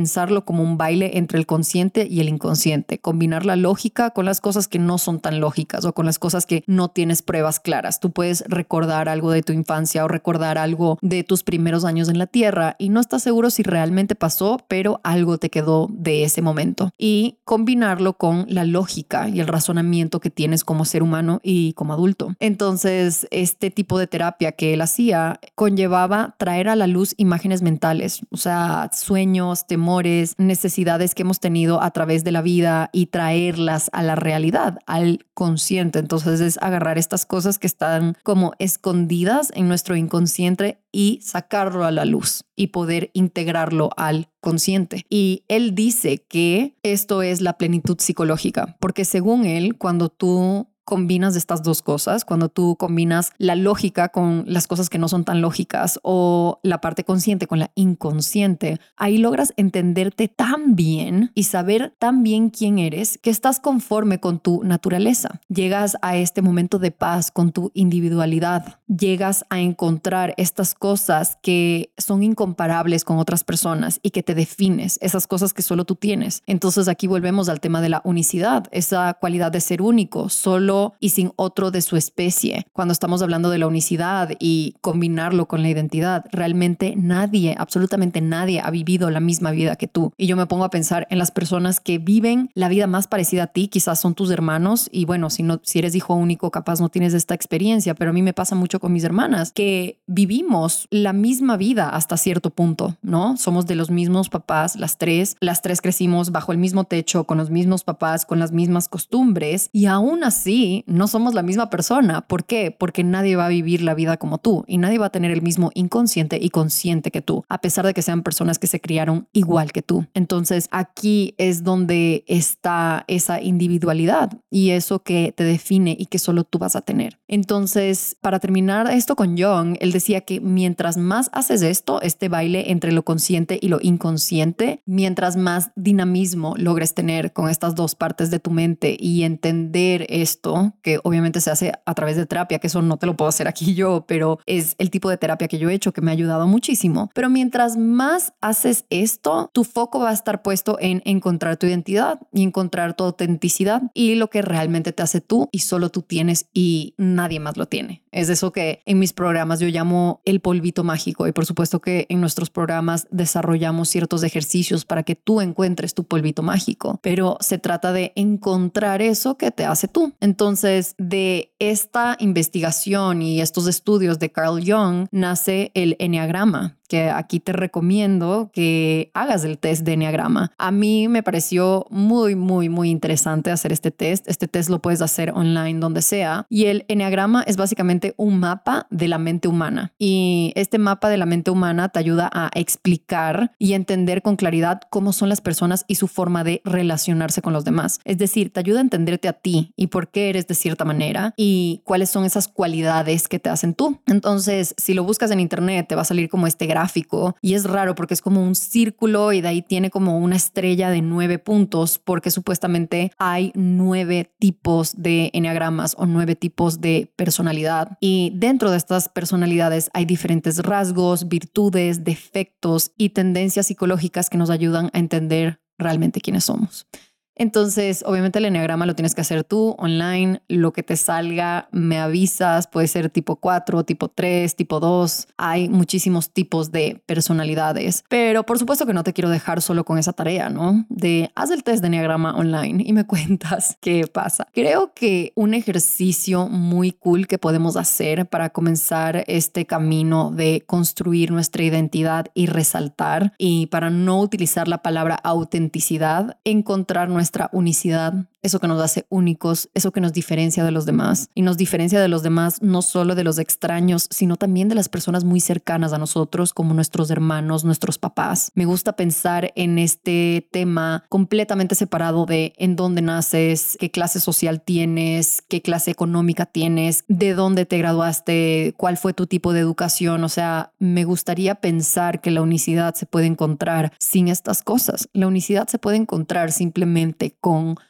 pensarlo como un baile entre el consciente y el inconsciente, combinar la lógica con las cosas que no son tan lógicas o con las cosas que no tienes pruebas claras. Tú puedes recordar algo de tu infancia o recordar algo de tus primeros años en la Tierra y no estás seguro si realmente pasó, pero algo te quedó de ese momento, y combinarlo con la lógica y el razonamiento que tienes como ser humano y como adulto. Entonces, este tipo de terapia que él hacía conllevaba traer a la luz imágenes mentales, o sea, sueños, temores, necesidades que hemos tenido a través de la vida y traerlas a la realidad, al consciente. Entonces es agarrar estas cosas que están como escondidas en nuestro inconsciente y sacarlo a la luz y poder integrarlo al consciente. Y él dice que esto es la plenitud psicológica, porque según él, cuando tú combinas estas dos cosas, cuando tú combinas la lógica con las cosas que no son tan lógicas o la parte consciente con la inconsciente, ahí logras entenderte tan bien y saber tan bien quién eres que estás conforme con tu naturaleza. Llegas a este momento de paz con tu individualidad. Llegas a encontrar estas cosas que son incomparables con otras personas y que te defines, esas cosas que solo tú tienes. Entonces aquí volvemos al tema de la unicidad, esa cualidad de ser único, solo y sin otro de su especie. Cuando estamos hablando de la unicidad y combinarlo con la identidad, realmente nadie, absolutamente nadie ha vivido la misma vida que tú. Y yo me pongo a pensar en las personas que viven la vida más parecida a ti, quizás son tus hermanos, y bueno, si, no, si eres hijo único, capaz no tienes esta experiencia, pero a mí me pasa mucho con mis hermanas, que vivimos la misma vida hasta cierto punto, ¿no? Somos de los mismos papás, las tres, las tres crecimos bajo el mismo techo, con los mismos papás, con las mismas costumbres, y aún así no somos la misma persona. ¿Por qué? Porque nadie va a vivir la vida como tú y nadie va a tener el mismo inconsciente y consciente que tú, a pesar de que sean personas que se criaron igual que tú. Entonces aquí es donde está esa individualidad y eso que te define y que solo tú vas a tener. Entonces, para terminar esto con Jung, él decía que mientras más haces esto, este baile entre lo consciente y lo inconsciente, mientras más dinamismo logres tener con estas dos partes de tu mente y entender esto, que obviamente se hace a través de terapia, que eso no te lo puedo hacer aquí yo, pero es el tipo de terapia que yo he hecho que me ha ayudado muchísimo. Pero mientras más haces esto, tu foco va a estar puesto en encontrar tu identidad y encontrar tu autenticidad y lo que realmente te hace tú y solo tú tienes y nadie más lo tiene. Es eso que en mis programas yo llamo el polvito mágico, y por supuesto que en nuestros programas desarrollamos ciertos ejercicios para que tú encuentres tu polvito mágico, pero se trata de encontrar eso que te hace tú. Entonces, de esta investigación y estos estudios de Carl Jung nace el eneagrama, que aquí te recomiendo que hagas el test de eneagrama. A mí me pareció muy, muy, muy interesante hacer este test. Este test lo puedes hacer online donde sea. Y el eneagrama es básicamente un mapa de la mente humana. Y este mapa de la mente humana te ayuda a explicar y entender con claridad cómo son las personas y su forma de relacionarse con los demás. Es decir, te ayuda a entenderte a ti y por qué eres de cierta manera y cuáles son esas cualidades que te hacen tú. Entonces, si lo buscas en internet, te va a salir como este gráfico y es raro porque es como un círculo y de ahí tiene como una estrella de nueve puntos porque supuestamente hay nueve tipos de eneagramas o nueve tipos de personalidad, y dentro de estas personalidades hay diferentes rasgos, virtudes, defectos y tendencias psicológicas que nos ayudan a entender realmente quiénes somos. Entonces, obviamente el eneagrama lo tienes que hacer tú online, lo que te salga me avisas, puede ser tipo cuatro, tipo tres, tipo dos, hay muchísimos tipos de personalidades, pero por supuesto que no te quiero dejar solo con esa tarea, ¿no? De haz el test de eneagrama online y me cuentas qué pasa. Creo que un ejercicio muy cool que podemos hacer para comenzar este camino de construir nuestra identidad y resaltar, y para no utilizar la palabra autenticidad, encontrar nuestra nuestra unicidad, eso que nos hace únicos, eso que nos diferencia de los demás y nos diferencia de los demás no solo de los extraños, sino también de las personas muy cercanas a nosotros como nuestros hermanos, nuestros papás. Me gusta pensar en este tema completamente separado de en dónde naces, qué clase social tienes, qué clase económica tienes, de dónde te graduaste, cuál fue tu tipo de educación. O sea, me gustaría pensar que la unicidad se puede encontrar sin estas cosas. La unicidad se puede encontrar simplemente con las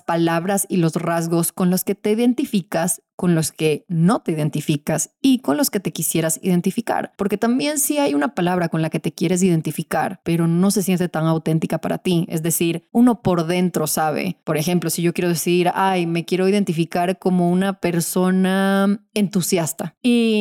palabras y los rasgos con los que te identificas, con los que no te identificas y con los que te quisieras identificar. Porque también si hay una palabra con la que te quieres identificar, pero no se siente tan auténtica para ti, es decir, uno por dentro sabe. Por ejemplo, si yo quiero decir, ay, me quiero identificar como una persona entusiasta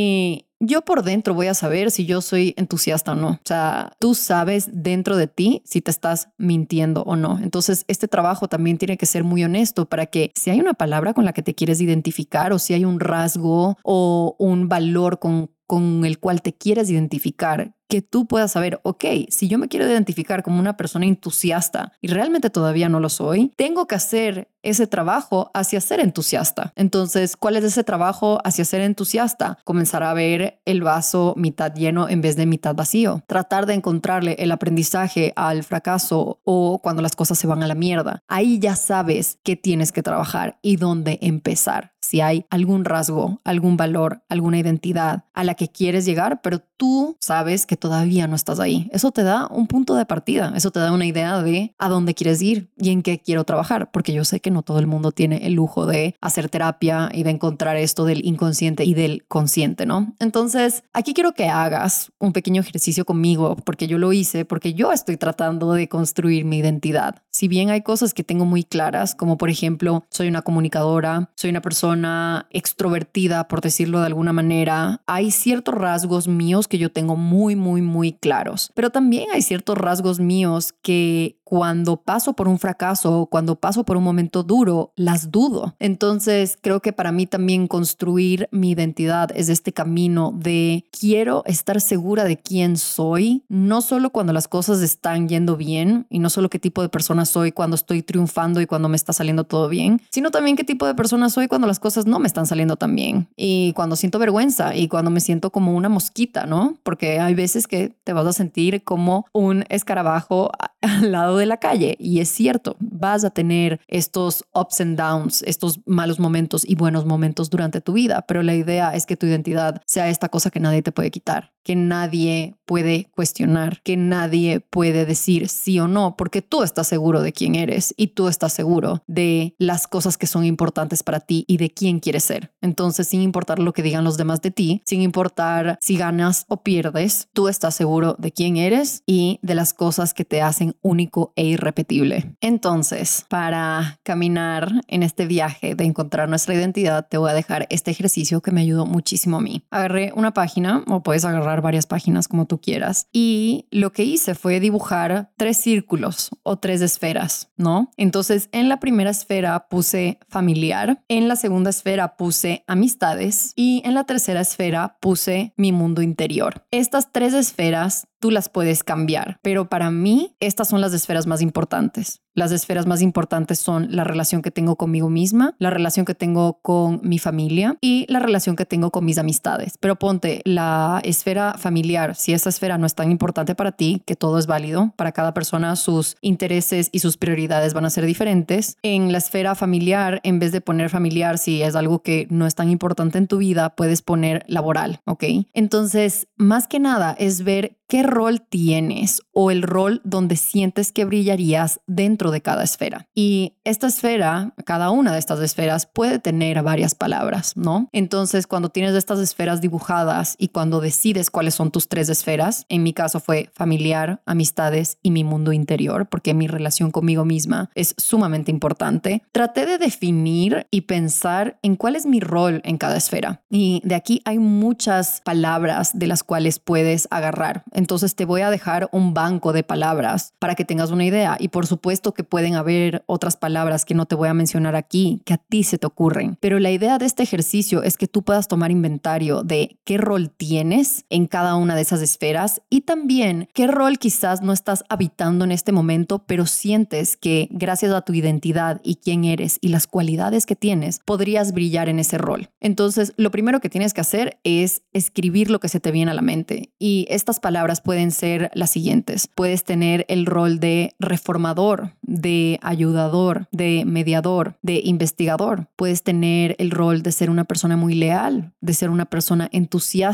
y yo por dentro voy a saber si yo soy entusiasta o no. O sea, tú sabes dentro de ti si te estás mintiendo o no. Entonces, este trabajo también tiene que ser muy honesto para que si hay una palabra con la que te quieres identificar o si hay un rasgo o un valor con, con el cual te quieres identificar, que tú puedas saber, ok, si yo me quiero identificar como una persona entusiasta y realmente todavía no lo soy, tengo que hacer ese trabajo hacia ser entusiasta. Entonces, ¿cuál es ese trabajo hacia ser entusiasta? Comenzar a ver el vaso mitad lleno en vez de mitad vacío. Tratar de encontrarle el aprendizaje al fracaso o cuando las cosas se van a la mierda. Ahí ya sabes qué tienes que trabajar y dónde empezar. Si hay algún rasgo, algún valor, alguna identidad a la que quieres llegar, pero tú sabes que todavía no estás ahí. Eso te da un punto de partida. Eso te da una idea de a dónde quieres ir y en qué quiero trabajar, porque yo sé que no todo el mundo tiene el lujo de hacer terapia y de encontrar esto del inconsciente y del consciente, ¿no? Entonces, aquí quiero que hagas un pequeño ejercicio conmigo, porque yo lo hice, porque yo estoy tratando de construir mi identidad. Si bien hay cosas que tengo muy claras, como por ejemplo, soy una comunicadora, soy una persona extrovertida, por decirlo de alguna manera, hay ciertos rasgos míos que yo tengo muy, muy, muy claros, pero también hay ciertos rasgos míos que cuando paso por un fracaso o cuando paso por un momento duro, las dudo. Entonces, creo que para mí también construir mi identidad es este camino de quiero estar segura de quién soy, no solo cuando las cosas están yendo bien y no solo qué tipo de persona soy cuando estoy triunfando y cuando me está saliendo todo bien, sino también qué tipo de persona soy cuando las cosas no me están saliendo tan bien y cuando siento vergüenza y cuando me siento como una mosquita, ¿no? Porque hay veces que te vas a sentir como un escarabajo al lado de la calle y es cierto, vas a tener estos ups and downs, estos malos momentos y buenos momentos durante tu vida, pero la idea es que tu identidad sea esta cosa que nadie te puede quitar, que nadie puede cuestionar, que nadie puede decir sí o no, porque tú estás seguro de quién eres y tú estás seguro de las cosas que son importantes para ti y de quién quieres ser. Entonces, sin importar lo que digan los demás de ti, sin importar si ganas o pierdes, tú estás seguro de quién eres y de las cosas que te hacen único e irrepetible. Entonces, para caminar en este viaje de encontrar nuestra identidad, te voy a dejar este ejercicio que me ayudó muchísimo a mí. Agarré una página, o puedes agarrar varias páginas como tú quieras, y lo que hice fue dibujar tres círculos o tres esferas, ¿no? Entonces, en la primera esfera puse familiar, en la segunda esfera puse amistades y en la tercera esfera puse mi mundo interior. Estas tres esferas tú las puedes cambiar, pero para mí estas son las esferas más importantes. Las esferas más importantes son la relación que tengo conmigo misma, la relación que tengo con mi familia y la relación que tengo con mis amistades. Pero ponte la esfera familiar, si esa esfera no es tan importante para ti, que todo es válido, para cada persona sus intereses y sus prioridades van a ser diferentes. En la esfera familiar, en vez de poner familiar, si es algo que no es tan importante en tu vida, puedes poner laboral, ¿ok? Entonces, más que nada es ver qué rol tienes o el rol donde sientes que brillarías dentro de cada esfera. Y esta esfera, cada una de estas esferas puede tener varias palabras, ¿no? Entonces, cuando tienes estas esferas dibujadas y cuando decides cuáles son tus tres esferas, en mi caso fue familiar, amistades y mi mundo interior, porque mi relación conmigo misma es sumamente importante. Traté de definir y pensar en cuál es mi rol en cada esfera. Y de aquí hay muchas palabras de las cuales puedes agarrar. Entonces te voy a dejar un banco de palabras para que tengas una idea. Y por supuesto que pueden haber otras palabras que no te voy a mencionar aquí, que a ti se te ocurren. Pero la idea de este ejercicio es que tú puedas tomar inventario de qué rol tienes en cada una de esas esferas y también qué rol quizás no estás habitando en este momento, pero sientes que gracias a tu identidad y quién eres y las cualidades que tienes, podrías brillar en ese rol. Entonces, lo primero que tienes que hacer es escribir lo que se te viene a la mente. Y estas palabras pueden ser las siguientes. Puedes tener el rol de reformador, de ayudador, de mediador, de investigador. Puedes tener el rol de ser una persona muy leal, de ser una persona entusiasta,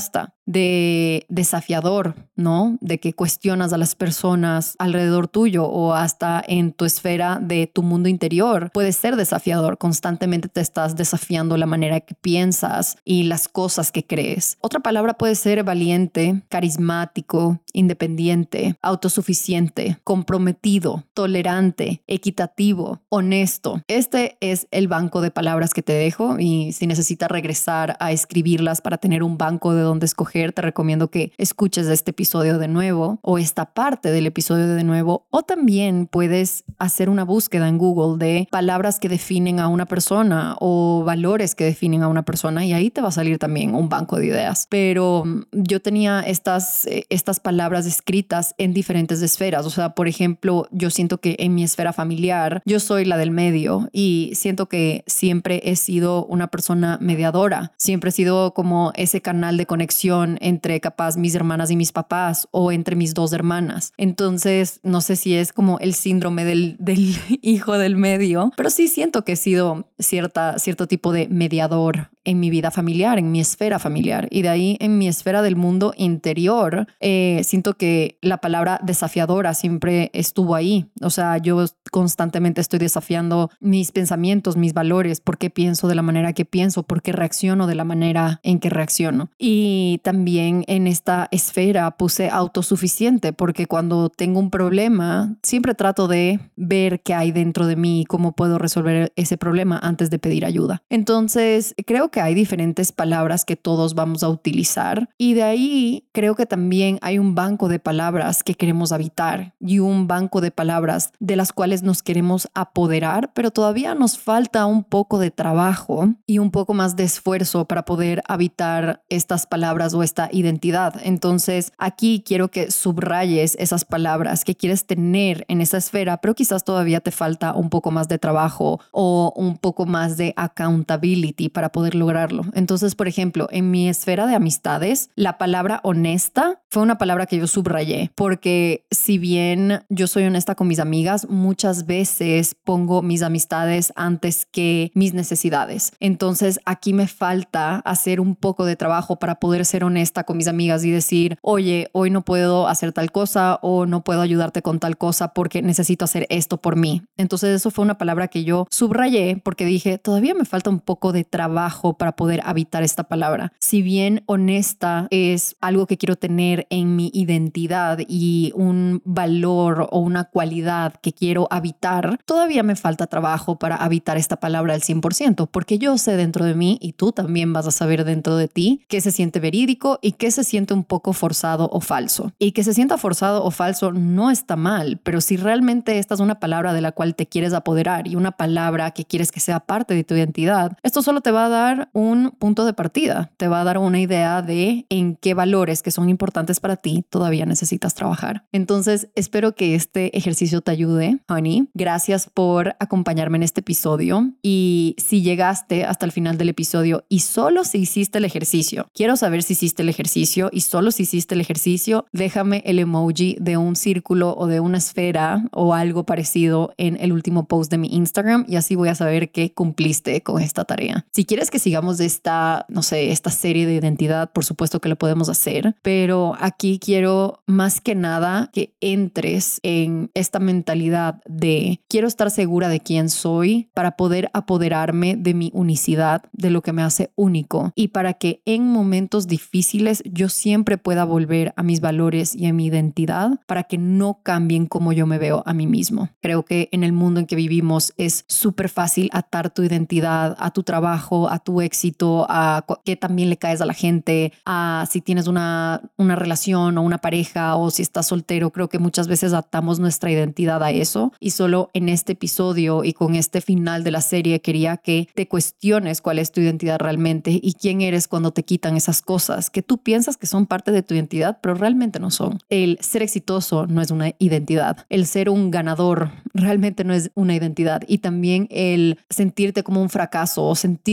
de desafiador, ¿no? De que cuestionas a las personas alrededor tuyo o hasta en tu esfera de tu mundo interior. Puede ser desafiador, constantemente te estás desafiando la manera que piensas y las cosas que crees. Otra palabra puede ser valiente, carismático, independiente, autosuficiente, comprometido, tolerante, equitativo, honesto. Este es el banco de palabras que te dejo, y si necesitas regresar a escribirlas para tener un banco de donde escoger, te recomiendo que escuches este episodio de nuevo o esta parte del episodio de nuevo, o también puedes hacer una búsqueda en Google de palabras que definen a una persona o valores que definen a una persona, y ahí te va a salir también un banco de ideas. Pero yo tenía estas, estas palabras escritas en diferentes esferas. O sea, por ejemplo, yo siento que en mi esfera familiar yo soy la del medio, y siento que siempre he sido una persona mediadora. Siempre he sido como ese canal de conexión entre capaz mis hermanas y mis papás, o entre mis dos hermanas. Entonces, no sé si es como el síndrome del, del hijo del medio, pero sí siento que he sido cierta, cierto tipo de mediador en mi vida familiar, en mi esfera familiar. Y de ahí en mi esfera del mundo interior, eh, siento que la palabra desafiadora siempre estuvo ahí. O sea, yo constantemente estoy desafiando mis pensamientos, mis valores, por qué pienso de la manera que pienso, por qué reacciono de la manera en que reacciono. Y también en esta esfera puse autosuficiente, porque cuando tengo un problema, siempre trato de ver qué hay dentro de mí y cómo puedo resolver ese problema antes de pedir ayuda. Entonces, creo que hay diferentes palabras que todos vamos a utilizar, y de ahí creo que también hay un banco de palabras que queremos habitar y un banco de palabras de las cuales nos queremos apoderar, pero todavía nos falta un poco de trabajo y un poco más de esfuerzo para poder habitar estas palabras o esta identidad. Entonces, aquí quiero que subrayes esas palabras que quieres tener en esa esfera, pero quizás todavía te falta un poco más de trabajo o un poco más de accountability para poder lograrlo. Entonces, por ejemplo, en mi esfera de amistades, la palabra honesta fue una palabra que yo subrayé, porque si bien yo soy honesta con mis amigas, muchas veces pongo mis amistades antes que mis necesidades. Entonces, aquí me falta hacer un poco de trabajo para poder ser honesta con mis amigas y decir, oye, hoy no puedo hacer tal cosa o no puedo ayudarte con tal cosa porque necesito hacer esto por mí. Entonces, eso fue una palabra que yo subrayé porque dije, todavía me falta un poco de trabajo para poder habitar esta palabra. Si bien honesta es algo que quiero tener en mi identidad y un valor o una cualidad que quiero habitar, todavía me falta trabajo para habitar esta palabra al cien por ciento, porque yo sé dentro de mí, y tú también vas a saber dentro de ti, qué se siente verídico y qué se siente un poco forzado o falso. Y que se sienta forzado o falso no está mal, pero si realmente esta es una palabra de la cual te quieres apoderar y una palabra que quieres que sea parte de tu identidad, esto solo te va a dar un punto de partida, te va a dar una idea de en qué valores que son importantes para ti todavía necesitas trabajar. Entonces, espero que este ejercicio te ayude, honey. Gracias por acompañarme en este episodio, y si llegaste hasta el final del episodio y solo si hiciste el ejercicio, quiero saber si hiciste el ejercicio, y solo si hiciste el ejercicio, déjame el emoji de un círculo o de una esfera o algo parecido en el último post de mi Instagram, y así voy a saber que cumpliste con esta tarea. Si quieres que sigamos de esta, no sé, esta serie de identidad, por supuesto que lo podemos hacer, pero aquí quiero más que nada que entres en esta mentalidad de quiero estar segura de quién soy para poder apoderarme de mi unicidad, de lo que me hace único, y para que en momentos difíciles yo siempre pueda volver a mis valores y a mi identidad para que no cambien como yo me veo a mí mismo. Creo que en el mundo en que vivimos es súper fácil atar tu identidad a tu trabajo, a tu éxito, a que también le caes a la gente, a si tienes una, una relación o una pareja, o si estás soltero. Creo que muchas veces atamos nuestra identidad a eso, y solo en este episodio y con este final de la serie quería que te cuestiones cuál es tu identidad realmente y quién eres cuando te quitan esas cosas que tú piensas que son parte de tu identidad, pero realmente no son. El ser exitoso no es una identidad. El ser un ganador realmente no es una identidad. Y también el sentirte como un fracaso o sentir que no eres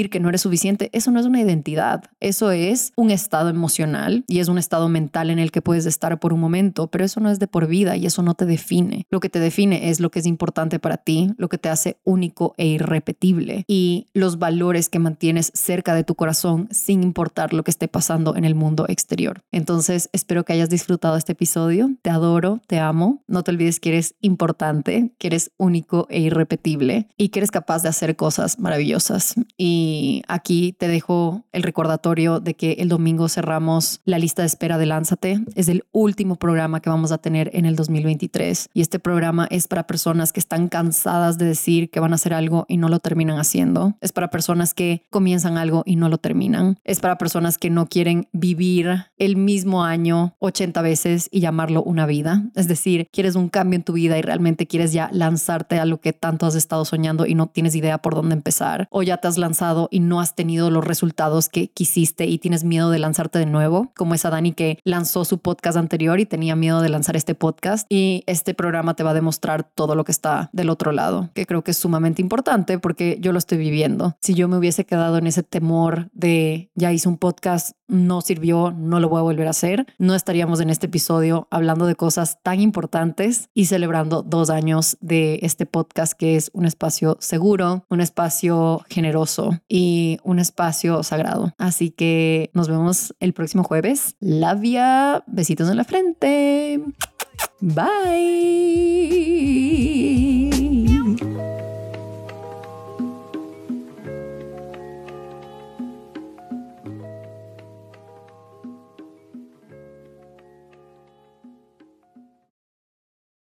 suficiente, eso no es una identidad. Eso es un estado emocional y es un estado mental en el que puedes estar por un momento, pero eso no es de por vida y eso no te define. Lo que te define es lo que es importante para ti, lo que te hace único e irrepetible y los valores que mantienes cerca de tu corazón sin importar lo que esté pasando en el mundo exterior. Entonces, espero que hayas disfrutado este episodio. Te adoro, te amo. No te olvides que eres importante, que eres único e irrepetible y que eres capaz de hacer cosas maravillosas. Y aquí te dejo el recordatorio de que el domingo cerramos la lista de espera de Lánzate. Es el último programa que vamos a tener en el dos mil veintitrés y este programa es para personas que están cansadas de decir que van a hacer algo y no lo terminan haciendo. Es para personas que comienzan algo y no lo terminan. Es para personas que no quieren vivir el mismo año ochenta veces y llamarlo una vida. Es decir, quieres un cambio en tu vida y realmente quieres ya lanzarte a lo que tanto has estado soñando y no tienes idea por dónde empezar, o ya te has lanzado y no has tenido los resultados que quisiste y tienes miedo de lanzarte de nuevo, como esa Dani que lanzó su podcast anterior y tenía miedo de lanzar este podcast, y este programa te va a demostrar todo lo que está del otro lado, que creo que es sumamente importante porque yo lo estoy viviendo. Si yo me hubiese quedado en ese temor de ya hice un podcast, no sirvió, no lo voy a volver a hacer, no estaríamos en este episodio hablando de cosas tan importantes y celebrando dos años de este podcast, que es un espacio seguro, un espacio generoso y un espacio sagrado. Así que nos vemos el próximo jueves. Love ya. Besitos en la frente. Bye.